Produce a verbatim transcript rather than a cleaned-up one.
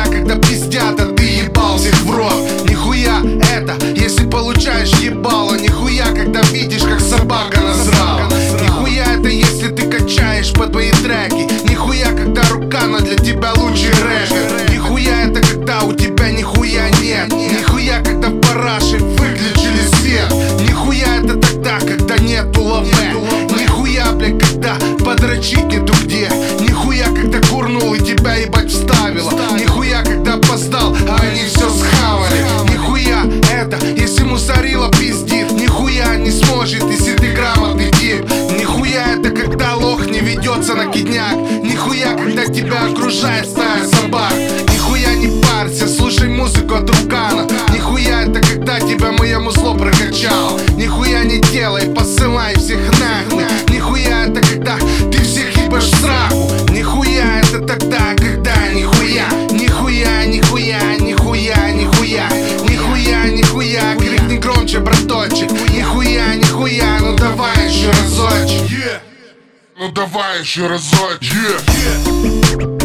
когда пиздят, а ты ебал всех в рот. Нихуя это, если получаешь ебало. Нихуя, когда видишь, как собака насрала. Нихуя это, если ты качаешь по твои треки. Нихуя, когда Рукана для тебя лучший рэпер. Нихуя это, когда у тебя нихуя нет. Нихуя, когда в параше выключили свет. Нихуя это тогда, когда нету лаве. Нихуя, блядь, когда подрочить нету где. Нихуя, когда курнул и тебя ебать вставила. Нихуя, когда опоздал, а они все схавали. Нихуя это, если мусорила пиздит. Нихуя не сможет, если ты грамотный тип. Нихуя это, когда лох не ведется на кидняк. Нихуя, когда тебя окружает стая собак. Нихуя не парься, слушай музыку от Рукана. Нихуя это, когда тебя мое музло прокачало. Нихуя не делай, посылай всех нахуй. Нихуя это, когда ты всех ебашь в сраку. Нихуя это тогда, когда нихуя. Нихуя, нихуя, нихуя, нихуя. Нихуя, нихуя, крикни громче, браточек. Нихуя, нихуя, ну давай еще разочек. Ну давай еще разочек.